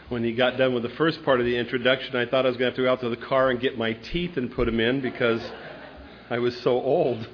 When he got done with the first part of the introduction, I thought I was going to have to go out to the car and get my teeth and put them in because I was so old.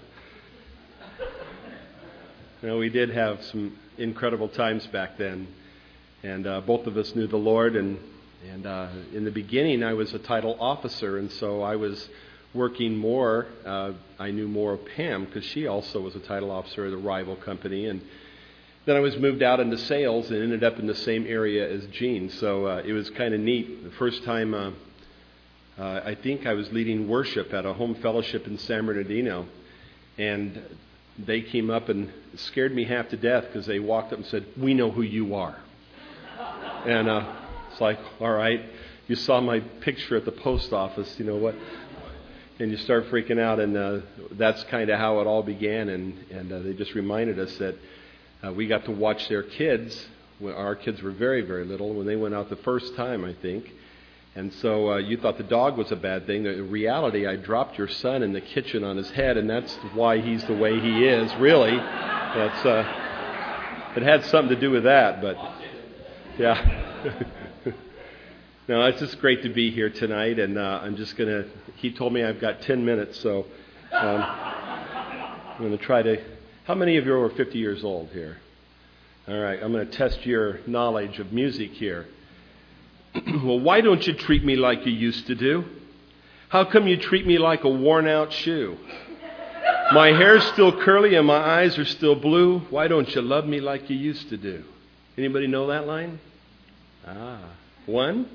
We did have some incredible times back then, and both of us knew the Lord. And in the beginning, I was a title officer, and so I was working more. I knew more of Pam because she also was a title officer at a rival company, and then I was moved out into sales and ended up in the same area as Gene. So it was kind of neat. The first time, I think I was leading worship at a home fellowship in San Bernardino, and they came up and scared me half to death because they walked up and said, "We know who you are." And it's like, all right, you saw my picture at the post office, you know what? And you start freaking out, and that's kind of how it all began. And they just reminded us that we got to watch their kids. Our kids were very, very little when they went out the first time, I think. And so you thought the dog was a bad thing. In reality, I dropped your son in the kitchen on his head, and that's why he's the way he is, really. That's it had something to do with that, but yeah. No, it's just great to be here tonight, and I'm just going to... He told me I've got 10 minutes, so I'm going to try to... How many of you are 50 years old here? All right, I'm going to test your knowledge of music here. Well, why don't you treat me like you used to do? How come you treat me like a worn-out shoe? My hair's still curly and my eyes are still blue. Why don't you love me like you used to do? Anybody know that line? One?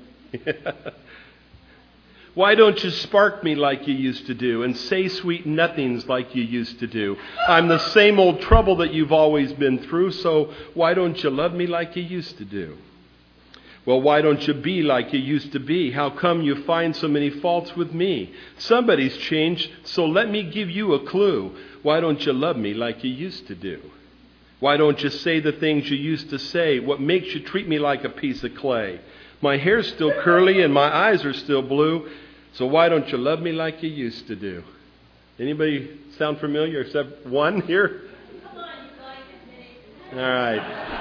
Why don't you spark me like you used to do and say sweet nothings like you used to do? I'm the same old trouble that you've always been through, so why don't you love me like you used to do? Well, why don't you be like you used to be? How come you find so many faults with me? Somebody's changed, so let me give you a clue. Why don't you love me like you used to do? Why don't you say the things you used to say? What makes you treat me like a piece of clay? My hair's still curly and my eyes are still blue, so why don't you love me like you used to do? Anybody sound familiar except one here? Come on, you guys. All right.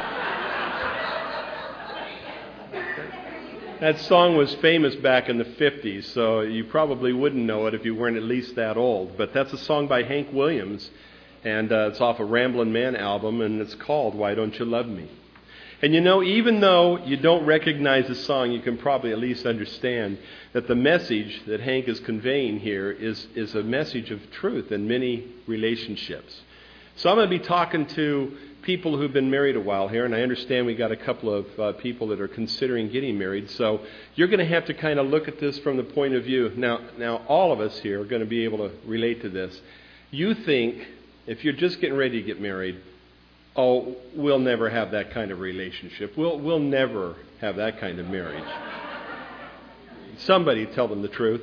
That song was famous back in the 50s, so you probably wouldn't know it if you weren't at least that old. But that's a song by Hank Williams, and it's off a Ramblin' Man album, and it's called Why Don't You Love Me? And you know, even though you don't recognize the song, you can probably at least understand that the message that Hank is conveying here is a message of truth in many relationships. So I'm going to be talking to people who've been married a while here, and I understand we got a couple of people that are considering getting married. So you're going to have to kind of look at this from the point of view. Now all of us here are going to be able to relate to this. You think if you're just getting ready to get married, oh, we'll never have that kind of relationship. We'll never have that kind of marriage. Somebody tell them the truth.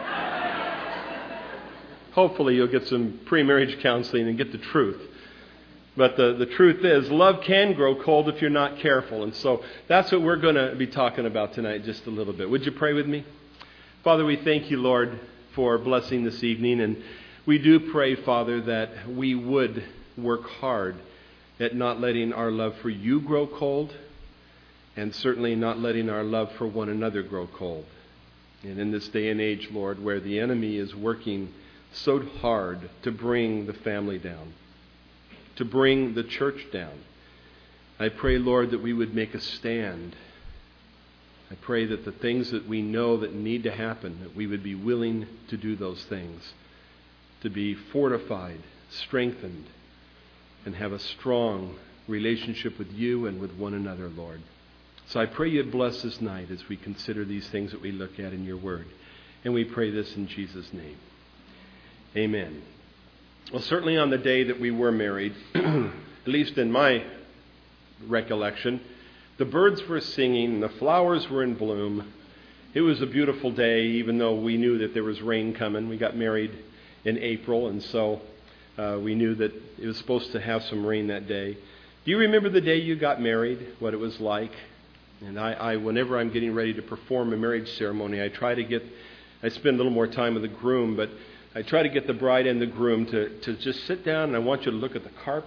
Hopefully you'll get some pre-marriage counseling and get the truth. But the truth is, love can grow cold if you're not careful. And so that's what we're going to be talking about tonight just a little bit. Would you pray with me? Father, we thank you, Lord, for blessing this evening. And we do pray, Father, that we would work hard at not letting our love for you grow cold, and certainly not letting our love for one another grow cold. And in this day and age, Lord, where the enemy is working so hard to bring the family down, to bring the church down, I pray, Lord, that we would make a stand. I pray that the things that we know that need to happen, that we would be willing to do those things, to be fortified, strengthened, and have a strong relationship with you and with one another, Lord. So I pray you'd bless this night as we consider these things that we look at in your word. And we pray this in Jesus' name. Amen. Well, certainly on the day that we were married, at least in my recollection, the birds were singing and the flowers were in bloom. It was a beautiful day, even though we knew that there was rain coming. We got married in April, and so we knew that it was supposed to have some rain that day. Do you remember the day you got married, what it was like? And I whenever I'm getting ready to perform a marriage ceremony, I spend a little more time with the groom, but I try to get the bride and the groom to just sit down, and I want you to look at the carpet.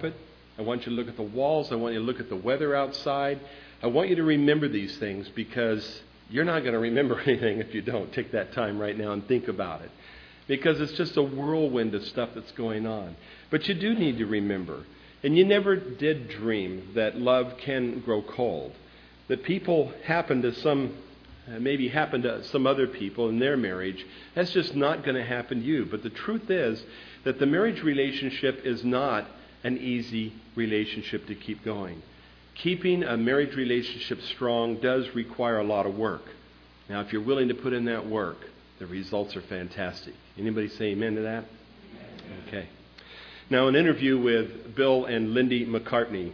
I want you to look at the walls. I want you to look at the weather outside. I want you to remember these things because you're not going to remember anything if you don't take that time right now and think about it. Because it's just a whirlwind of stuff that's going on. But you do need to remember. And you never did dream that love can grow cold. That people happen to some other people in their marriage. That's just not going to happen to you. But the truth is that the marriage relationship is not an easy relationship to keep going. Keeping a marriage relationship strong does require a lot of work. Now, if you're willing to put in that work, the results are fantastic. Anybody say amen to that? Okay. Now, an interview with Bill and Lindy McCartney.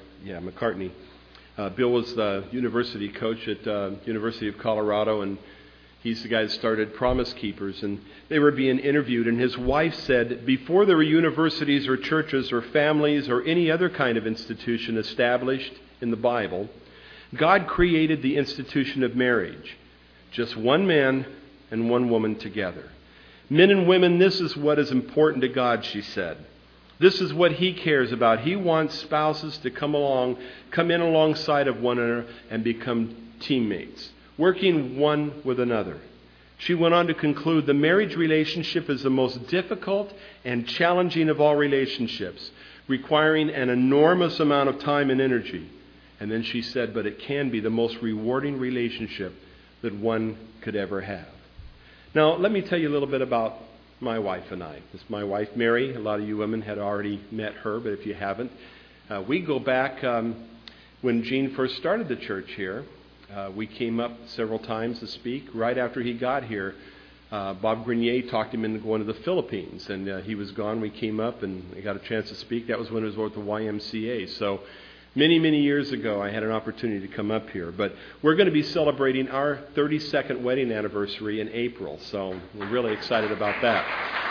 Bill was the university coach at University of Colorado, and he's the guy that started Promise Keepers. And they were being interviewed, and his wife said, before there were universities or churches or families or any other kind of institution established in the Bible, God created the institution of marriage. Just one man and one woman together. Men and women, this is what is important to God, she said. This is what He cares about. He wants spouses to come in alongside of one another and become teammates, working one with another. She went on to conclude, the marriage relationship is the most difficult and challenging of all relationships, requiring an enormous amount of time and energy. And then she said, but it can be the most rewarding relationship that one could ever have. Now, let me tell you a little bit about my wife and I. This is my wife, Mary. A lot of you women had already met her, but if you haven't, we go back when Gene first started the church here. We came up several times to speak. Right after he got here, Bob Grenier talked him into going to the Philippines, and he was gone. We came up and I got a chance to speak. That was when it was with the YMCA. So many, many years ago, I had an opportunity to come up here. But we're going to be celebrating our 32nd wedding anniversary in April. So we're really excited about that.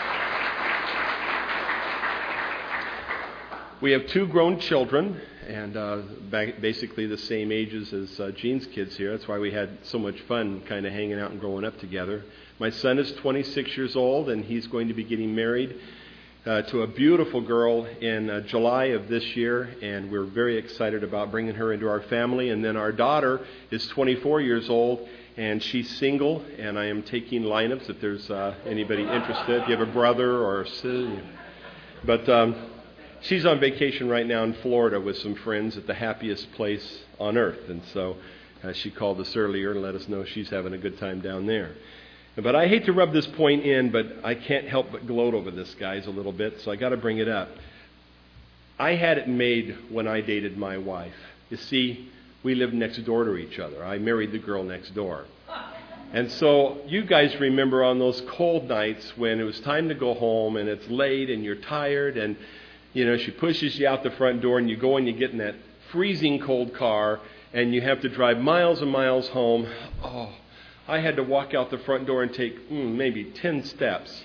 We have 2 grown children, and basically the same ages as Gene's kids here. That's why we had so much fun kind of hanging out and growing up together. My son is 26 years old, and he's going to be getting married to a beautiful girl in July of this year, and we're very excited about bringing her into our family. And then our daughter is 24 years old, and she's single, and I am taking lineups if there's anybody interested. If you have a brother or a sister. But she's on vacation right now in Florida with some friends at the happiest place on earth, and so she called us earlier and let us know she's having a good time down there. But I hate to rub this point in, but I can't help but gloat over this, guys, a little bit, so I got to bring it up. I had it made when I dated my wife. You see, we lived next door to each other. I married the girl next door. And so you guys remember on those cold nights when it was time to go home and it's late and you're tired and, she pushes you out the front door and you go and you get in that freezing cold car and you have to drive miles and miles home. Oh, I had to walk out the front door and take maybe 10 steps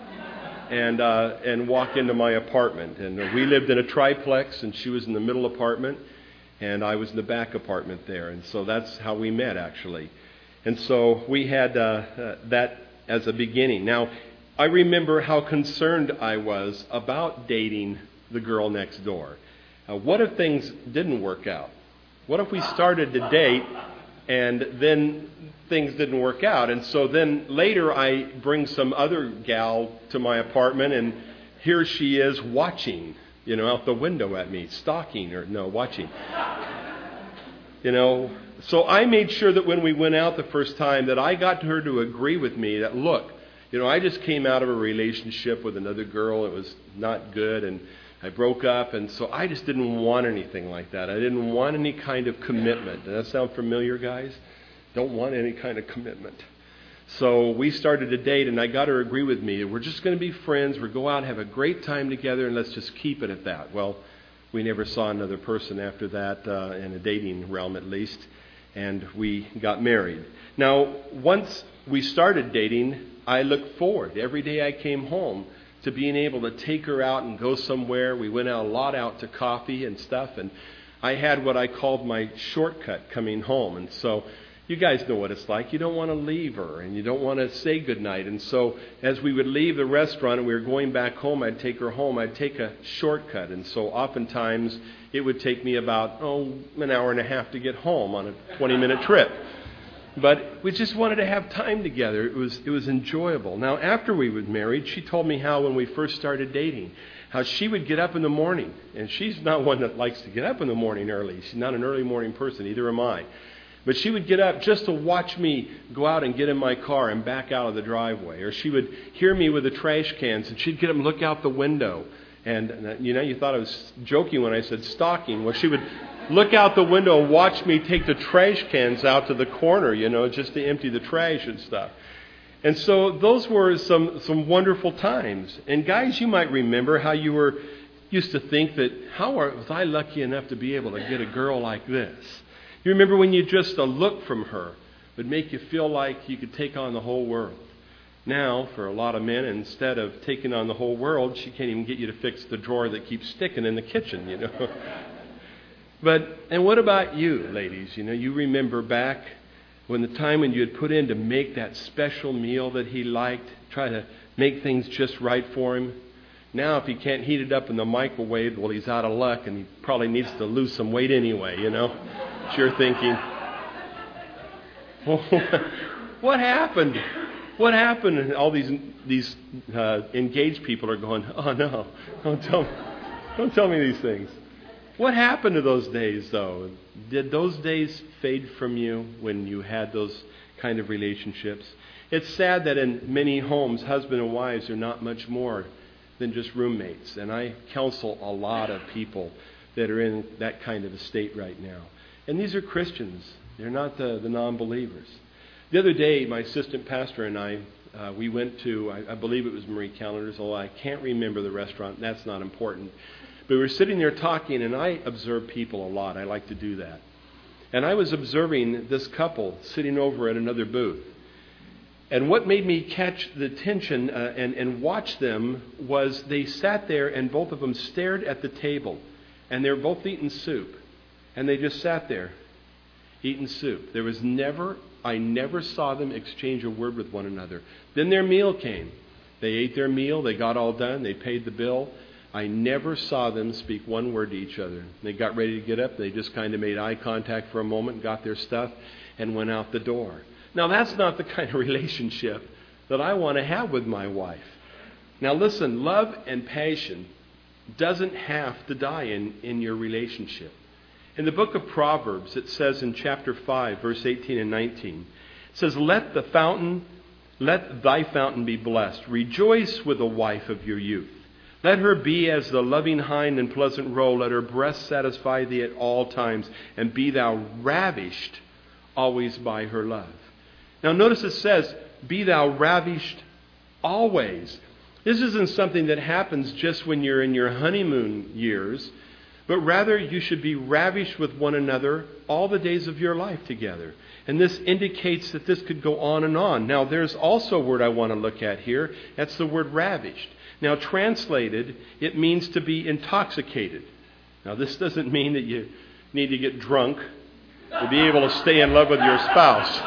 and walk into my apartment. And we lived in a triplex, and she was in the middle apartment, and I was in the back apartment there. And so that's how we met, actually. And so we had that as a beginning. Now, I remember how concerned I was about dating the girl next door. What if things didn't work out? What if we started to date and then things didn't work out? And so then later I bring some other gal to my apartment, and here she is watching, out the window at me, watching. So I made sure that when we went out the first time that I got her to agree with me that, look, I just came out of a relationship with another girl. It was not good, and I broke up, and so I just didn't want anything like that. I didn't want any kind of commitment. Does that sound familiar, guys? Don't want any kind of commitment. So we started to date, and I got her to agree with me. We're just going to be friends. We'll go out and have a great time together, and let's just keep it at that. Well, we never saw another person after that, in a dating realm at least, and we got married. Now, once we started dating, I looked forward. Every day I came home to being able to take her out and go somewhere. We went out a lot out to coffee and stuff, and I had what I called my shortcut coming home. And so You guys know what it's like. You don't want to leave her, and you don't want to say goodnight. And so as we would leave the restaurant and we were going back home, I'd take her home. I'd take a shortcut. And so oftentimes it would take me about, an hour and a half to get home on a 20-minute trip. But we just wanted to have time together. It was enjoyable. Now, after we were married, she told me how when we first started dating, how she would get up in the morning. And she's not one that likes to get up in the morning early. She's not an early morning person. Either am I. But she would get up just to watch me go out and get in my car and back out of the driveway. Or she would hear me with the trash cans, and she'd get up and look out the window. And, you thought I was joking when I said stalking. Well, she would look out the window and watch me take the trash cans out to the corner, just to empty the trash and stuff. And so those were some wonderful times. And guys, you might remember how you used to think that, was I lucky enough to be able to get a girl like this? You remember when just a look from her would make you feel like you could take on the whole world. Now, for a lot of men, instead of taking on the whole world, she can't even get you to fix the drawer that keeps sticking in the kitchen, And what about you, ladies? You remember back when the time when you had put in to make that special meal that he liked, try to make things just right for him. Now, if he can't heat it up in the microwave, well, he's out of luck, and he probably needs to lose some weight anyway, You're thinking, what happened? What happened? And all these engaged people are going, oh no, don't tell me these things. What happened to those days, though? Did those days fade from you when you had those kind of relationships? It's sad that in many homes, husband and wives are not much more than just roommates. And I counsel a lot of people that are in that kind of a state right now. And these are Christians. They're not the non-believers. The other day, my assistant pastor and I, we went to, I believe it was Marie Callender's, although I can't remember the restaurant. That's not important. But we were sitting there talking, and I observe people a lot. I like to do that. And I was observing this couple sitting over at another booth. And what made me catch the attention and watch them was they sat there, and both of them stared at the table. And they were both eating soup. And they just sat there eating soup. I never saw them exchange a word with one another. Then their meal came. They ate their meal. They got all done. They paid the bill. I never saw them speak one word to each other. They got ready to get up. They just kind of made eye contact for a moment, got their stuff, and went out the door. Now, that's not the kind of relationship that I want to have with my wife. Now, listen, love and passion doesn't have to die in your relationship. In the book of Proverbs, it says in chapter 5, verse 18 and 19, it says, Let thy fountain be blessed. Rejoice with the wife of your youth. Let her be as the loving hind and pleasant roe. Let her breast satisfy thee at all times, and be thou ravished always by her love. Now notice it says, be thou ravished always. This isn't something that happens just when you're in your honeymoon years, but rather you should be ravished with one another all the days of your life together. And this indicates that this could go on and on. Now, there's also a word I want to look at here. That's the word ravished. Now, translated, it means to be intoxicated. Now, this doesn't mean that you need to get drunk to be able to stay in love with your spouse.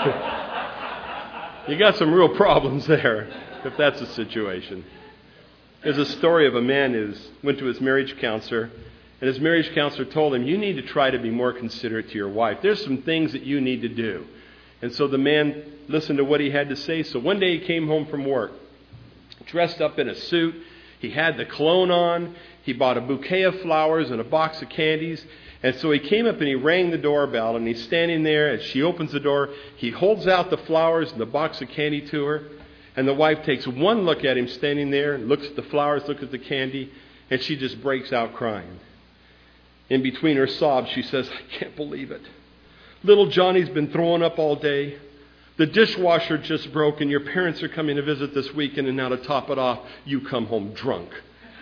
You got some real problems there, if that's the situation. There's a story of a man who went to his marriage counselor, and his marriage counselor told him, you need to try to be more considerate to your wife. There's some things that you need to do. And so the man listened to what he had to say. So one day he came home from work, dressed up in a suit. He had the cologne on. He bought a bouquet of flowers and a box of candies. And so he came up and he rang the doorbell, and he's standing there. As she opens the door, he holds out the flowers and the box of candy to her. And the wife takes one look at him standing there, looks at the flowers, looks at the candy, and she just breaks out crying. In between her sobs, she says, I can't believe it. Little Johnny's been throwing up all day. The dishwasher just broke, and your parents are coming to visit this weekend, and now to top it off, you come home drunk.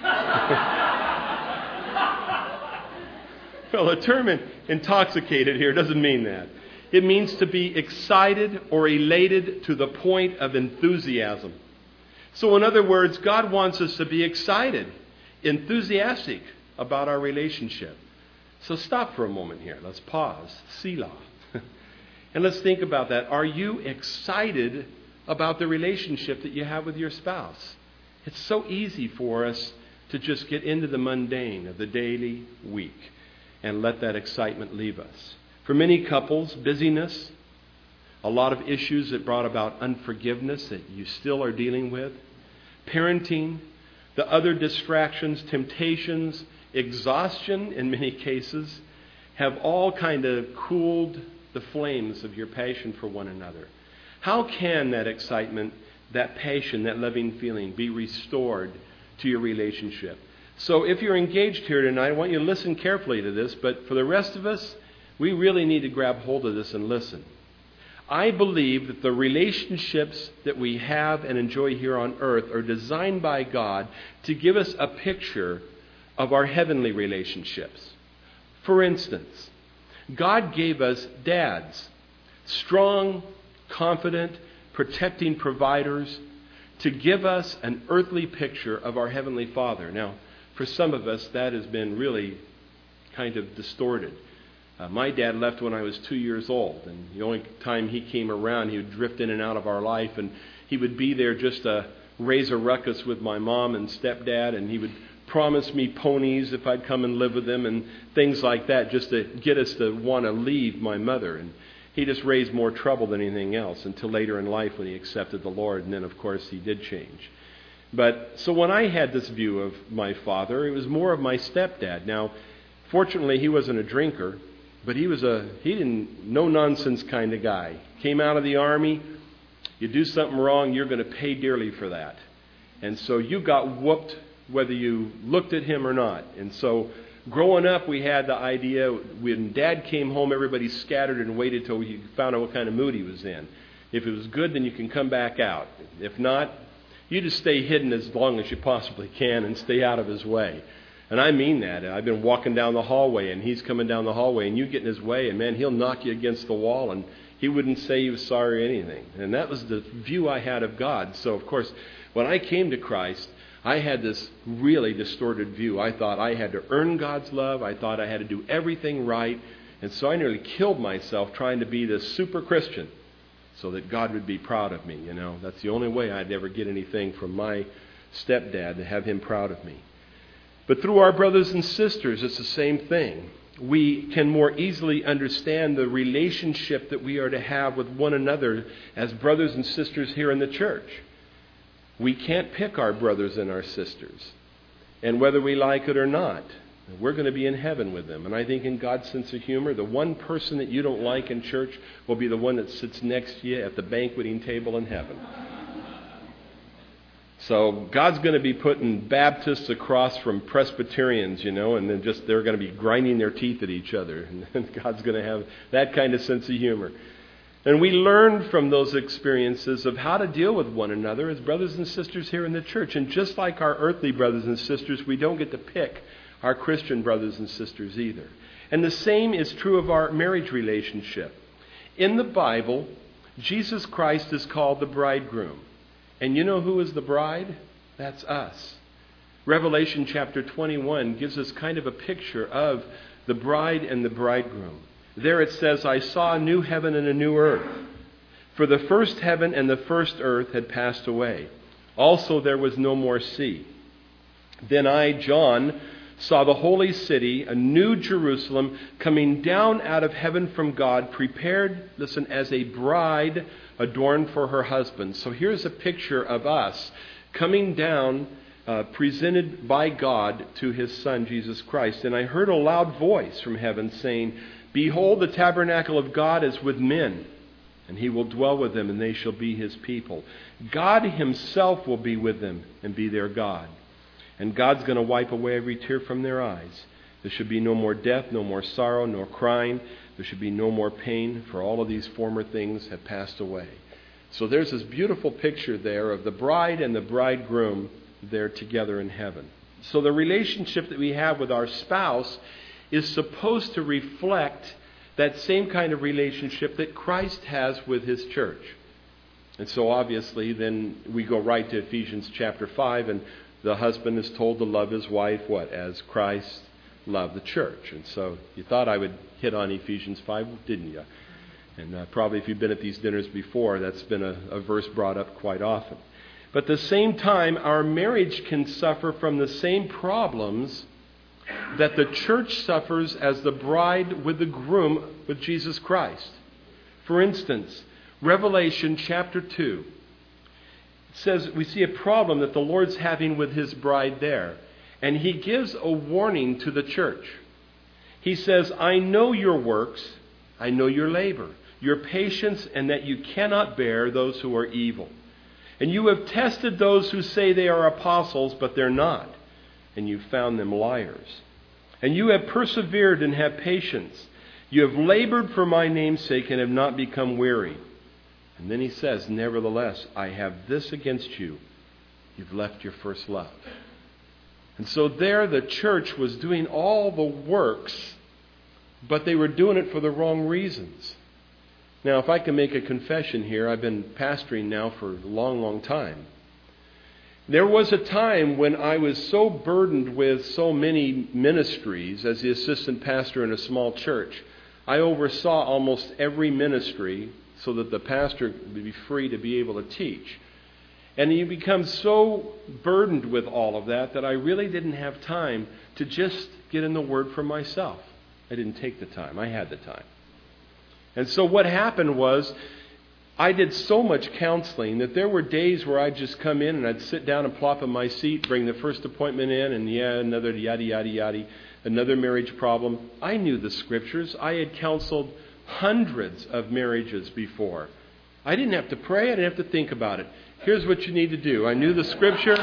Well, the term intoxicated here doesn't mean that. It means to be excited or elated to the point of enthusiasm. So in other words, God wants us to be excited, enthusiastic about our relationship. So stop for a moment here. Let's pause. Selah. And let's think about that. Are you excited about the relationship that you have with your spouse? It's so easy for us to just get into the mundane of the daily week and let that excitement leave us. For many couples, busyness, a lot of issues that brought about unforgiveness that you still are dealing with, parenting, the other distractions, temptations, exhaustion in many cases, have all kind of cooled the flames of your passion for one another. How can that excitement, that passion, that loving feeling be restored to your relationship? So if you're engaged here tonight, I want you to listen carefully to this, but for the rest of us, we really need to grab hold of this and listen. I believe that the relationships that we have and enjoy here on earth are designed by God to give us a picture of our heavenly relationships. For instance, God gave us dads, strong, confident, protecting providers, to give us an earthly picture of our Heavenly Father. Now, for some of us, that has been really kind of distorted. My dad left when I was 2 years old, and the only time he came around, he would drift in and out of our life, and he would be there just to raise a ruckus with my mom and stepdad, and he would promise me ponies if I'd come and live with him and things like that, just to get us to want to leave my mother. And he just raised more trouble than anything else until later in life when he accepted the Lord, and then, of course, he did change. But so when I had this view of my father, it was more of my stepdad. Now, fortunately, he wasn't a drinker, but he didn't no-nonsense kind of guy. Came out of the Army, you do something wrong, you're going to pay dearly for that. And so you got whooped whether you looked at him or not. And so growing up, we had the idea when Dad came home, everybody scattered and waited till you found out what kind of mood he was in. If it was good, then you can come back out. If not, you just stay hidden as long as you possibly can and stay out of his way. And I mean that. I've been walking down the hallway, and he's coming down the hallway, and you get in his way, and man, he'll knock you against the wall, and he wouldn't say he was sorry or anything. And that was the view I had of God. So, of course, when I came to Christ, I had this really distorted view. I thought I had to earn God's love. I thought I had to do everything right. And so I nearly killed myself trying to be this super Christian so that God would be proud of me. That's the only way I'd ever get anything from my stepdad, to have him proud of me. But through our brothers and sisters, it's the same thing. We can more easily understand the relationship that we are to have with one another as brothers and sisters here in the church. We can't pick our brothers and our sisters. And whether we like it or not, we're going to be in heaven with them. And I think in God's sense of humor, the one person that you don't like in church will be the one that sits next to you at the banqueting table in heaven. So God's going to be putting Baptists across from Presbyterians, and then they're going to be grinding their teeth at each other. And God's going to have that kind of sense of humor. And we learn from those experiences of how to deal with one another as brothers and sisters here in the church. And just like our earthly brothers and sisters, we don't get to pick our Christian brothers and sisters either. And the same is true of our marriage relationship. In the Bible, Jesus Christ is called the bridegroom. And you know who is the bride? That's us. Revelation chapter 21 gives us kind of a picture of the bride and the bridegroom. There it says, I saw a new heaven and a new earth. For the first heaven and the first earth had passed away. Also there was no more sea. Then I, John, saw the holy city, a new Jerusalem, coming down out of heaven from God, prepared, listen, as a bride adorned for her husband. So here's a picture of us coming down, presented by God to His Son, Jesus Christ. And I heard a loud voice from heaven saying, Behold, the tabernacle of God is with men, and He will dwell with them, and they shall be His people. God Himself will be with them and be their God. And God's going to wipe away every tear from their eyes. There should be no more death, no more sorrow, nor crying. There should be no more pain, for all of these former things have passed away. So there's this beautiful picture there of the bride and the bridegroom there together in heaven. So the relationship that we have with our spouse is supposed to reflect that same kind of relationship that Christ has with His church. And so obviously then we go right to Ephesians chapter 5, and the husband is told to love his wife, what? As Christ loved the church. And so you thought I would hit on Ephesians 5, didn't you? And probably if you've been at these dinners before, that's been a verse brought up quite often. But at the same time, our marriage can suffer from the same problems that the church suffers as the bride with the groom with Jesus Christ. For instance, Revelation chapter 2. It says we see a problem that the Lord's having with His bride there. And He gives a warning to the church. He says, I know your works, I know your labor, your patience, and that you cannot bear those who are evil. And you have tested those who say they are apostles, but they're not. And you found them liars. And you have persevered and have patience. You have labored for my name's sake and have not become weary. And then he says, nevertheless, I have this against you. You've left your first love. And so there the church was doing all the works, but they were doing it for the wrong reasons. Now, if I can make a confession here, I've been pastoring now for a long, long time. There was a time when I was so burdened with so many ministries as the assistant pastor in a small church. I oversaw almost every ministry so that the pastor would be free to be able to teach. And you become so burdened with all of that I really didn't have time to just get in the Word for myself. I didn't take the time. I had the time. And so what happened was I did so much counseling that there were days where I'd just come in and I'd sit down and plop in my seat, bring the first appointment in, and another yada, yada, yada, another marriage problem. I knew the Scriptures. I had counseled hundreds of marriages before. I didn't have to pray. I didn't have to think about it. Here's what you need to do. I knew the Scripture.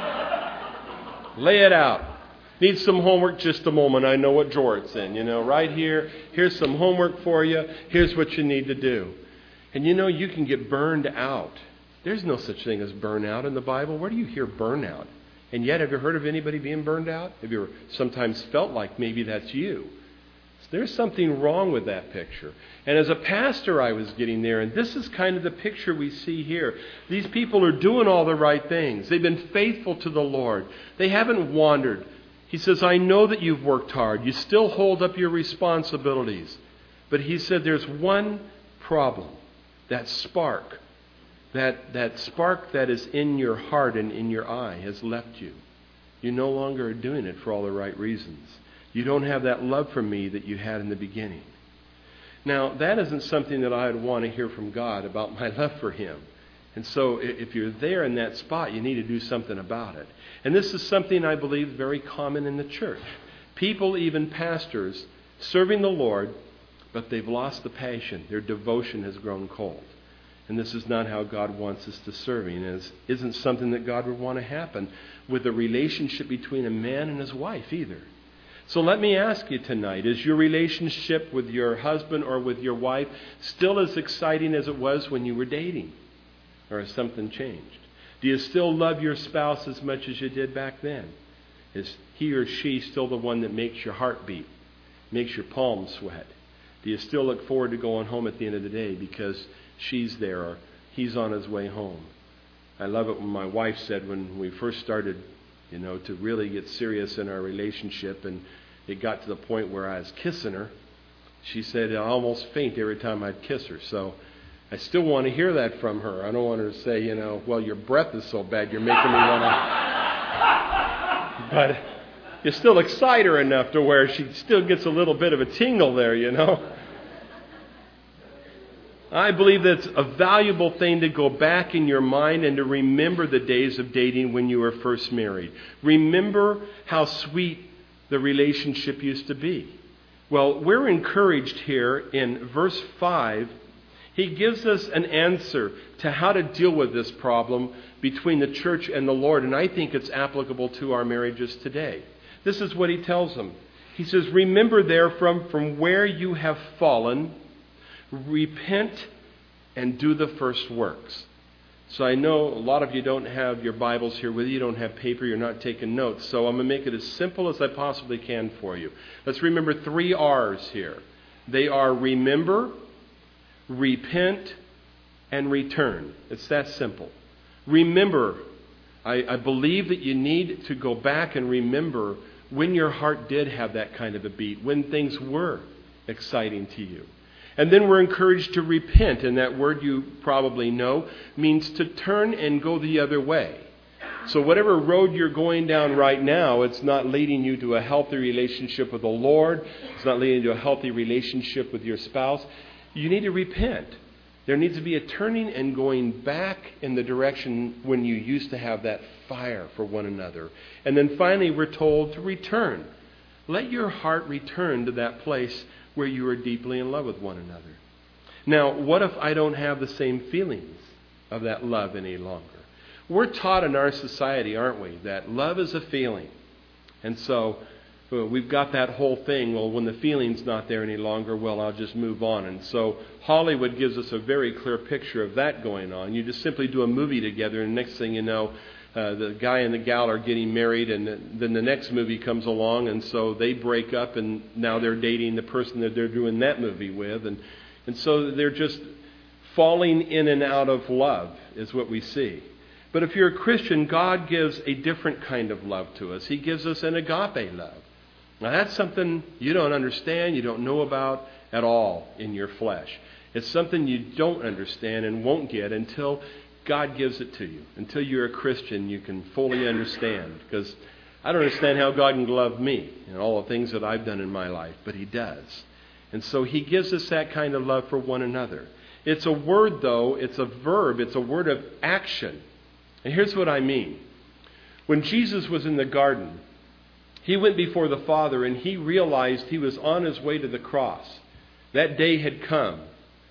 Lay it out. Need some homework? Just a moment. I know what drawer it's in. Right here. Here's some homework for you. Here's what you need to do. And you can get burned out. There's no such thing as burnout in the Bible. Where do you hear burnout? And yet, have you heard of anybody being burned out? Have you ever sometimes felt like maybe that's you? There's something wrong with that picture. And as a pastor, I was getting there, and this is kind of the picture we see here. These people are doing all the right things. They've been faithful to the Lord. They haven't wandered. He says, I know that you've worked hard. You still hold up your responsibilities. But he said there's one problem. That spark, that spark that is in your heart and in your eye has left you. You no longer are doing it for all the right reasons. You don't have that love for me that you had in the beginning. Now, that isn't something that I would want to hear from God about my love for Him. And so if you're there in that spot, you need to do something about it. And this is something I believe very common in the church. People, even pastors, serving the Lord, but they've lost the passion. Their devotion has grown cold. And this is not how God wants us to serve Him. It isn't something that God would want to happen with the relationship between a man and his wife either. So let me ask you tonight, is your relationship with your husband or with your wife still as exciting as it was when you were dating? Or has something changed? Do you still love your spouse as much as you did back then? Is he or she still the one that makes your heart beat, makes your palms sweat? Do you still look forward to going home at the end of the day because she's there or he's on his way home? I love it when my wife said when we first started, to really get serious in our relationship and it got to the point where I was kissing her. She said I almost faint every time I'd kiss her. So I still want to hear that from her. I don't want her to say, well, your breath is so bad you're making me want to... But you still excite her enough to where she still gets a little bit of a tingle there, I believe that's a valuable thing to go back in your mind and to remember the days of dating when you were first married. Remember how sweet the relationship used to be. Well, we're encouraged here in verse 5. He gives us an answer to how to deal with this problem between the church and the Lord, and I think it's applicable to our marriages today. This is what he tells them. He says, remember therefrom from where you have fallen, repent and do the first works. So I know a lot of you don't have your Bibles here with you. You don't have paper. You're not taking notes. So I'm going to make it as simple as I possibly can for you. Let's remember 3 R's here. They are remember, repent, and return. It's that simple. Remember. I believe that you need to go back and remember when your heart did have that kind of a beat, when things were exciting to you. And then we're encouraged to repent, and that word you probably know means to turn and go the other way. So whatever road you're going down right now, it's not leading you to a healthy relationship with the Lord. It's not leading to a healthy relationship with your spouse. You need to repent. There needs to be a turning and going back in the direction when you used to have that fire for one another. And then finally we're told to return. Let your heart return to that place where you are deeply in love with one another. Now, what if I don't have the same feelings of that love any longer? We're taught in our society, aren't we, that love is a feeling. And so we've got that whole thing, well, when the feeling's not there any longer, well, I'll just move on. And so Hollywood gives us a very clear picture of that going on. You just simply do a movie together, and next thing you know, the guy and the gal are getting married, and then the next movie comes along, and so they break up, and now they're dating the person that they're doing that movie with. And so they're just falling in and out of love is what we see. But if you're a Christian, God gives a different kind of love to us. He gives us an agape love. Now that's something you don't understand, you don't know about at all in your flesh. It's something you don't understand and won't get until God gives it to you. Until you're a Christian, you can fully understand. Because I don't understand how God can love me and all the things that I've done in my life, but He does. And so He gives us that kind of love for one another. It's a word, though. It's a verb. It's a word of action. And here's what I mean. When Jesus was in the garden, He went before the Father and He realized He was on His way to the cross. That day had come.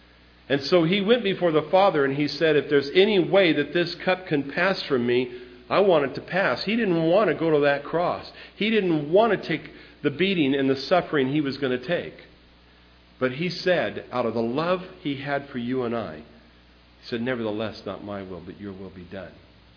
And so He went before the Father and He said, if there's any way that this cup can pass from me, I want it to pass. He didn't want to go to that cross. He didn't want to take the beating and the suffering He was going to take. But He said, out of the love He had for you and I, He said, nevertheless, not my will, but your will be done.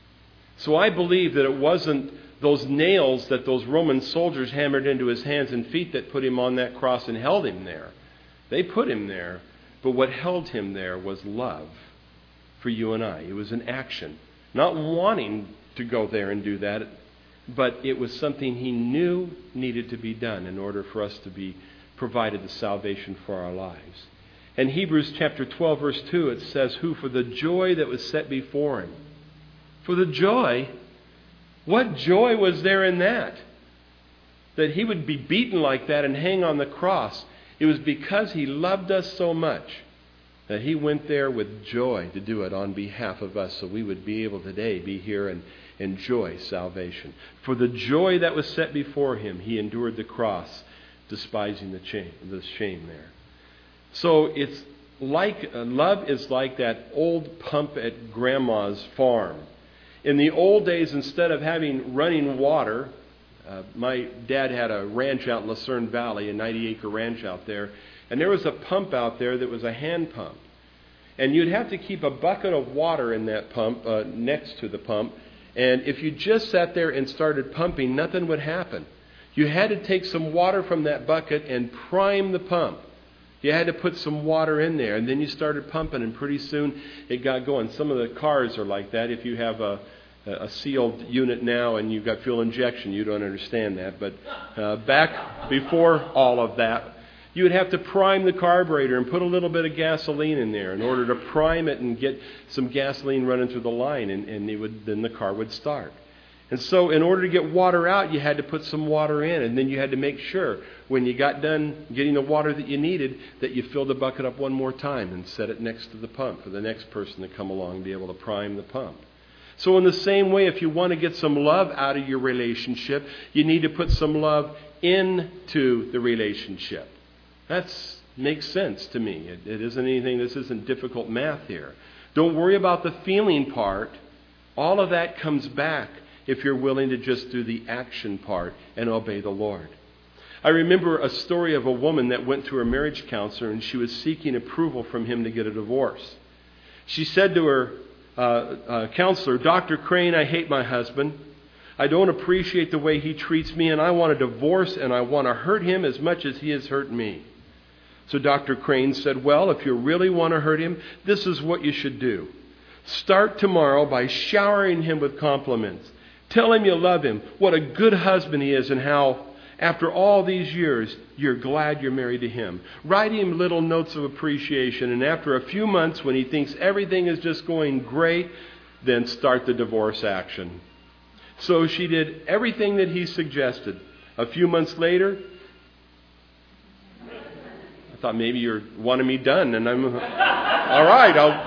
So I believe that it wasn't those nails that those Roman soldiers hammered into His hands and feet that put Him on that cross and held Him there. They put Him there. But what held Him there was love for you and I. It was an action. Not wanting to go there and do that, but it was something He knew needed to be done in order for us to be provided the salvation for our lives. In Hebrews chapter 12, verse 2, it says, who for the joy that was set before Him. For the joy? What joy was there in that? That He would be beaten like that and hang on the cross. It was because He loved us so much that He went there with joy to do it on behalf of us, so we would be able today be here and enjoy salvation. For the joy that was set before Him, He endured the cross, despising the shame there. So it's like love is like that old pump at Grandma's farm. In the old days, instead of having running water, my dad had a ranch out in Lucerne Valley, a 90-acre ranch out there, and there was a pump out there that was a hand pump. And you'd have to keep a bucket of water in that pump next to the pump, and if you just sat there and started pumping, nothing would happen. You had to take some water from that bucket and prime the pump. You had to put some water in there, and then you started pumping, and pretty soon it got going. Some of the cars are like that. If you have a sealed unit now and you've got fuel injection, you don't understand that. But back before all of that, you would have to prime the carburetor and put a little bit of gasoline in there in order to prime it and get some gasoline running through the line, and then the car would start. And so in order to get water out, you had to put some water in, and then you had to make sure when you got done getting the water that you needed that you filled the bucket up one more time and set it next to the pump for the next person to come along and be able to prime the pump. So in the same way, if you want to get some love out of your relationship, you need to put some love into the relationship. That makes sense to me. It isn't anything, this isn't difficult math here. Don't worry about the feeling part. All of that comes back if you're willing to just do the action part and obey the Lord. I remember a story of a woman that went to her marriage counselor and she was seeking approval from him to get a divorce. She said to her counselor, Dr. Crane, I hate my husband. I don't appreciate the way he treats me, and I want a divorce, and I want to hurt him as much as he has hurt me. So Dr. Crane said, well, if you really want to hurt him, this is what you should do. Start tomorrow by showering him with compliments. Tell him you love him, what a good husband he is, and how after all these years, you're glad you're married to him. Write him little notes of appreciation, and after a few months, when he thinks everything is just going great, then start the divorce action. So she did everything that he suggested. A few months later, I thought maybe you're wanting me done, and I'm all right.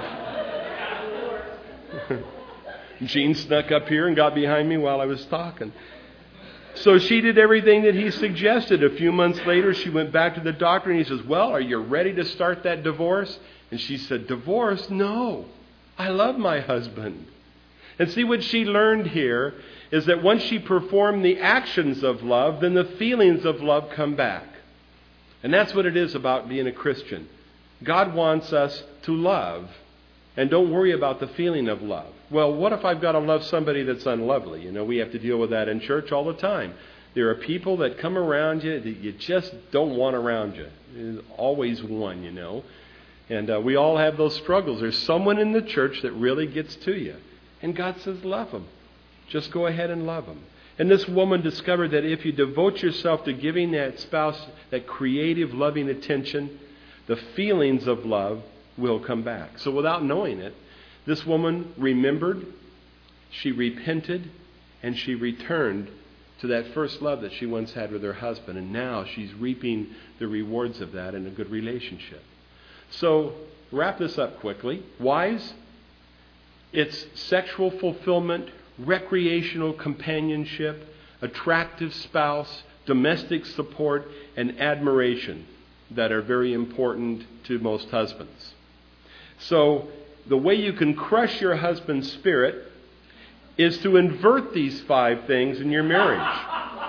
Gene snuck up here and got behind me while I was talking. So she did everything that he suggested. A few months later, she went back to the doctor, and he says, well, are you ready to start that divorce? And she said, divorce? No. I love my husband. And see, what she learned here is that once she performed the actions of love, then the feelings of love come back. And that's what it is about being a Christian. God wants us to love. And don't worry about the feeling of love. Well, what if I've got to love somebody that's unlovely? You know, we have to deal with that in church all the time. There are people that come around you that you just don't want around you. There's always one, you know. And we all have those struggles. There's someone in the church that really gets to you. And God says, love them. Just go ahead and love them. And this woman discovered that if you devote yourself to giving that spouse that creative, loving attention, the feelings of love will come back. So without knowing it, this woman remembered, she repented, and she returned to that first love that she once had with her husband. And now she's reaping the rewards of that in a good relationship. So wrap this up quickly. Wives, it's sexual fulfillment, recreational companionship, attractive spouse, domestic support, and admiration that are very important to most husbands. So the way you can crush your husband's spirit is to invert these 5 things in your marriage.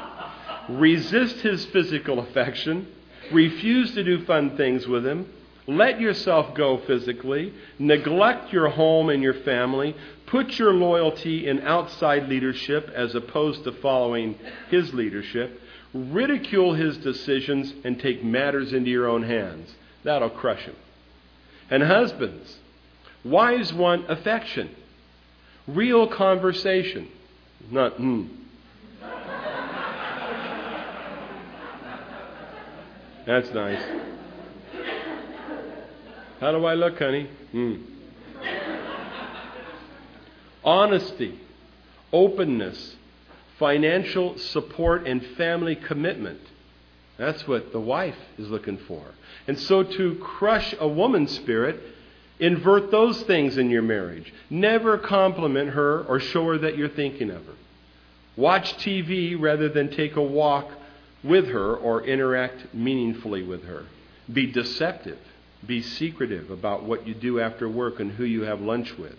Resist his physical affection. Refuse to do fun things with him. Let yourself go physically. Neglect your home and your family. Put your loyalty in outside leadership as opposed to following his leadership. Ridicule his decisions and take matters into your own hands. That'll crush him. And husbands, wives want affection, real conversation, not That's nice. How do I look, honey? Honesty, openness, financial support, and family commitment. That's what the wife is looking for. And so to crush a woman's spirit, invert those things in your marriage. Never compliment her or show her that you're thinking of her. Watch TV rather than take a walk with her or interact meaningfully with her. Be deceptive. Be secretive about what you do after work and who you have lunch with.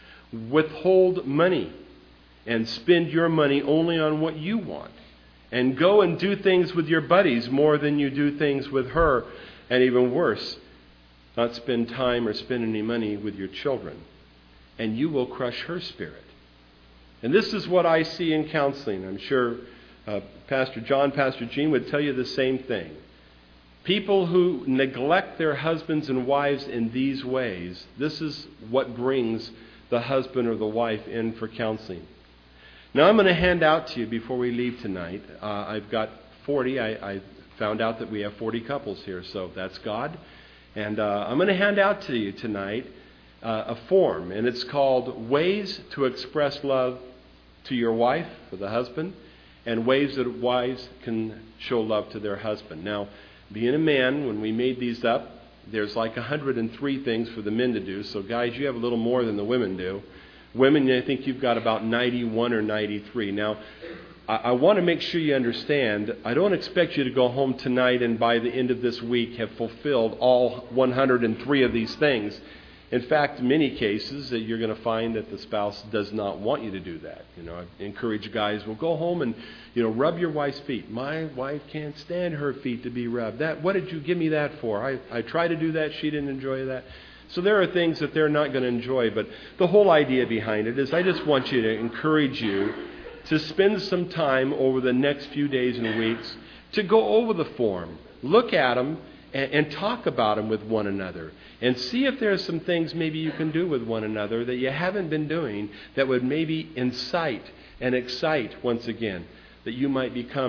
Withhold money and spend your money only on what you want. And go and do things with your buddies more than you do things with her. And even worse, not spend time or spend any money with your children. And you will crush her spirit. And this is what I see in counseling. I'm sure Pastor John, Pastor Gene would tell you the same thing. People who neglect their husbands and wives in these ways, this is what brings the husband or the wife in for counseling. Now I'm going to hand out to you before we leave tonight. I've got 40. I found out that we have 40 couples here, so that's God. And I'm going to hand out to you tonight a form, and it's called Ways to Express Love to Your Wife, for the husband, and ways that wives can show love to their husband. Now, being a man, when we made these up, there's like 103 things for the men to do. So guys, you have a little more than the women do. Women, I think you've got about 91 or 93. Now, I want to make sure you understand, I don't expect you to go home tonight and by the end of this week have fulfilled all 103 of these things. In fact, in many cases, that you're going to find that the spouse does not want you to do that. You know, I encourage guys, well, go home and, rub your wife's feet. My wife can't stand her feet to be rubbed. What did you give me that for? I tried to do that. She didn't enjoy that. So there are things that they're not going to enjoy. But the whole idea behind it is I just want you to encourage you to spend some time over the next few days and weeks to go over the form, look at them, and talk about them with one another. And see if there are some things maybe you can do with one another that you haven't been doing that would maybe incite and excite once again, that you might become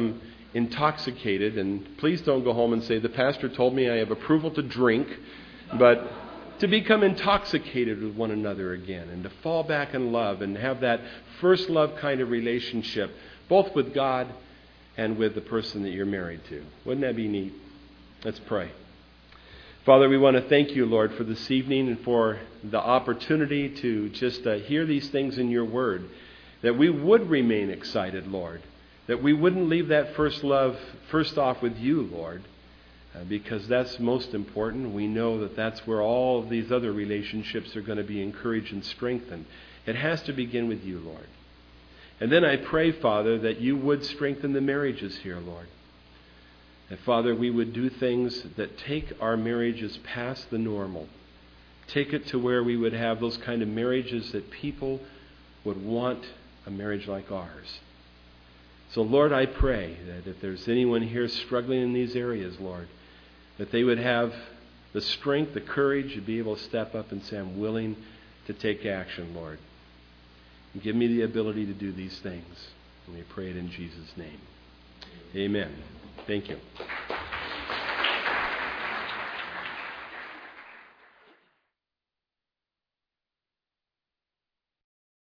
intoxicated. And please don't go home and say, the pastor told me I have approval to drink, but to become intoxicated with one another again and to fall back in love and have that first love kind of relationship, both with God and with the person that you're married to. Wouldn't that be neat? Let's pray. Father, we want to thank you, Lord, for this evening and for the opportunity to just hear these things in your word, that we would remain excited, Lord, that we wouldn't leave that first love first off with you, Lord, because that's most important. We know that that's where all of these other relationships are going to be encouraged and strengthened. It has to begin with you, Lord. And then I pray, Father, that you would strengthen the marriages here, Lord. And Father, we would do things that take our marriages past the normal. Take it to where we would have those kind of marriages that people would want a marriage like ours. So, Lord, I pray that if there's anyone here struggling in these areas, Lord, that they would have the strength, the courage to be able to step up and say, I'm willing to take action, Lord. And give me the ability to do these things. And we pray it in Jesus' name. Amen. Thank you.